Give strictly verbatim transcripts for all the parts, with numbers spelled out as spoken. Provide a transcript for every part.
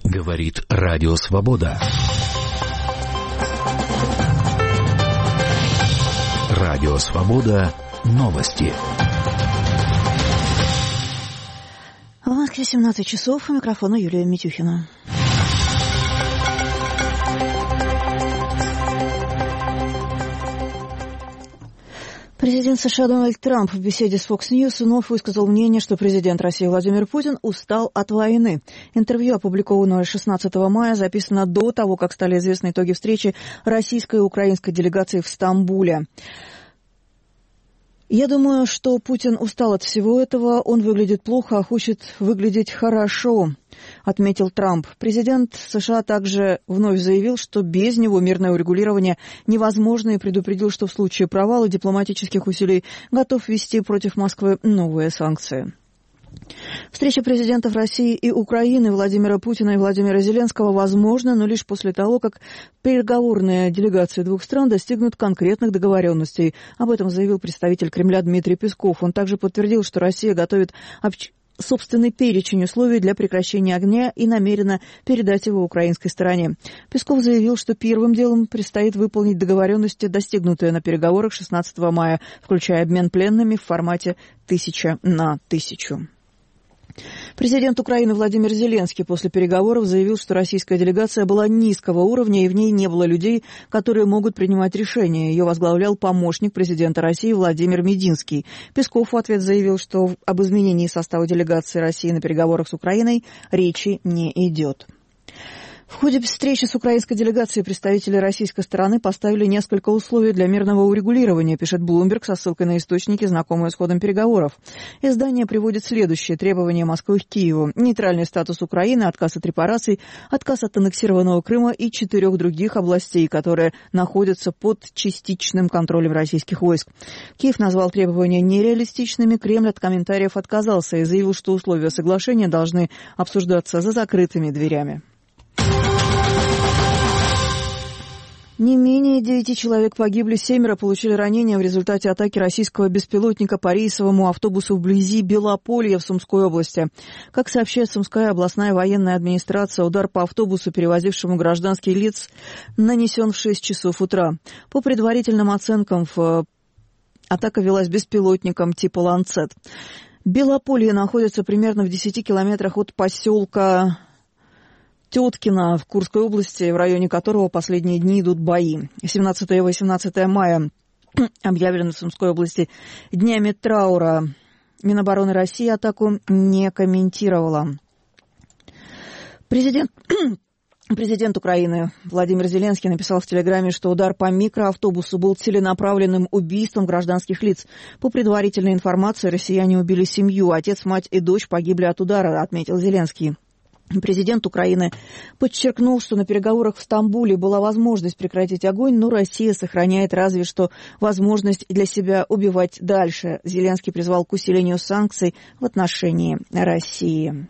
Говорит Радио Свобода. Радио Свобода. Новости. В Москве семнадцать часов. У микрофона Юлия Митюхина. Президент США Дональд Трамп в беседе с Fox News вновь высказал мнение, что президент России Владимир Путин устал от войны. Интервью, опубликованное шестнадцатого мая, записано до того, как стали известны итоги встречи российской и украинской делегаций в Стамбуле. «Я думаю, что Путин устал от всего этого, он выглядит плохо, а хочет выглядеть хорошо», — отметил Трамп. Президент США также вновь заявил, что без него мирное урегулирование невозможно, и предупредил, что в случае провала дипломатических усилий готов ввести против Москвы новые санкции. Встреча президентов России и Украины Владимира Путина и Владимира Зеленского возможна, но лишь после того, как переговорные делегации двух стран достигнут конкретных договоренностей. Об этом заявил представитель Кремля Дмитрий Песков. Он также подтвердил, что Россия готовит общ... собственный перечень условий для прекращения огня и намерена передать его украинской стороне. Песков заявил, что первым делом предстоит выполнить договоренности, достигнутые на переговорах шестнадцатого мая, включая обмен пленными в формате тысяча на тысячу. Президент Украины Владимир Зеленский после переговоров заявил, что российская делегация была низкого уровня и в ней не было людей, которые могут принимать решения. Ее возглавлял помощник президента России Владимир Мединский. Песков в ответ заявил, что об изменении состава делегации России на переговорах с Украиной речи не идет. В ходе встречи с украинской делегацией представители российской стороны поставили несколько условий для мирного урегулирования, пишет Bloomberg со ссылкой на источники, знакомые с ходом переговоров. Издание приводит следующие требования Москвы к Киеву: нейтральный статус Украины, отказ от репараций, отказ от аннексированного Крыма и четырех других областей, которые находятся под частичным контролем российских войск. Киев назвал требования нереалистичными, Кремль от комментариев отказался и заявил, что условия соглашения должны обсуждаться за закрытыми дверями. Не менее девяти человек погибли, семеро получили ранения в результате атаки российского беспилотника по рейсовому автобусу вблизи Белополья в Сумской области. Как сообщает Сумская областная военная администрация, удар по автобусу, перевозившему гражданских лиц, нанесен в шесть часов утра. По предварительным оценкам, атака велась беспилотником типа «Ланцет». Белополье находится примерно в десяти километрах от поселка Теткино в Курской области, в районе которого последние дни идут бои. семнадцатого и восемнадцатого мая объявлены в Сумской области днями траура. Минобороны России атаку не комментировала. Президент... Президент Украины Владимир Зеленский написал в Телеграме, что удар по микроавтобусу был целенаправленным убийством гражданских лиц. По предварительной информации, россияне убили семью. Отец, мать и дочь погибли от удара, отметил Зеленский. Президент Украины подчеркнул, что на переговорах в Стамбуле была возможность прекратить огонь, но Россия сохраняет разве что возможность для себя убивать дальше. Зеленский призвал к усилению санкций в отношении России.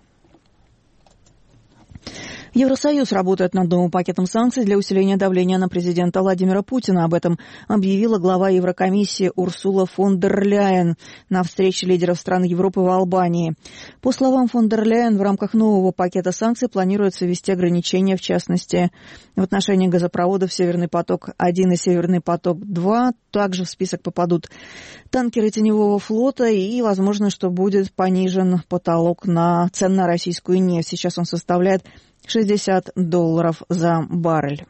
Евросоюз работает над новым пакетом санкций для усиления давления на президента Владимира Путина. Об этом объявила глава Еврокомиссии Урсула фон дер Ляйен на встрече лидеров стран Европы в Албании. По словам фон дер Ляйен, в рамках нового пакета санкций планируется ввести ограничения, в частности, в отношении газопроводов «Северный поток-один» и «Северный поток-два». Также в список попадут танкеры теневого флота и, возможно, что будет понижен потолок на цен на российскую нефть. Сейчас он составляет шестьдесят долларов за баррель.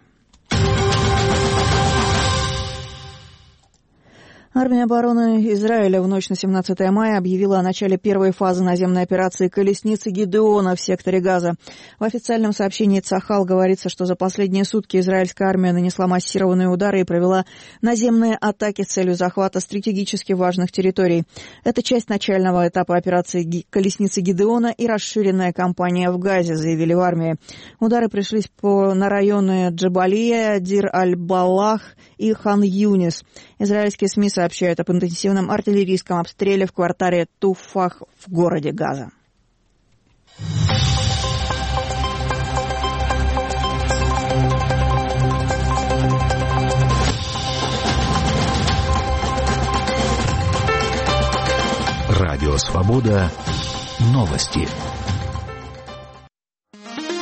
Армия обороны Израиля в ночь на семнадцатое мая объявила о начале первой фазы наземной операции «Колесницы Гидеона» в секторе Газа. В официальном сообщении Цахал говорится, что за последние сутки израильская армия нанесла массированные удары и провела наземные атаки с целью захвата стратегически важных территорий. Это часть начального этапа операции «Колесницы Гидеона» и расширенная кампания в Газе, заявили в армии. Удары пришлись по, на районы Джабалия, Дир-аль-Балах и Хан-Юнис. Израильские СМИ сообщают об интенсивном артиллерийском обстреле в квартале Туфах в городе Газа. Радио Свобода. Новости.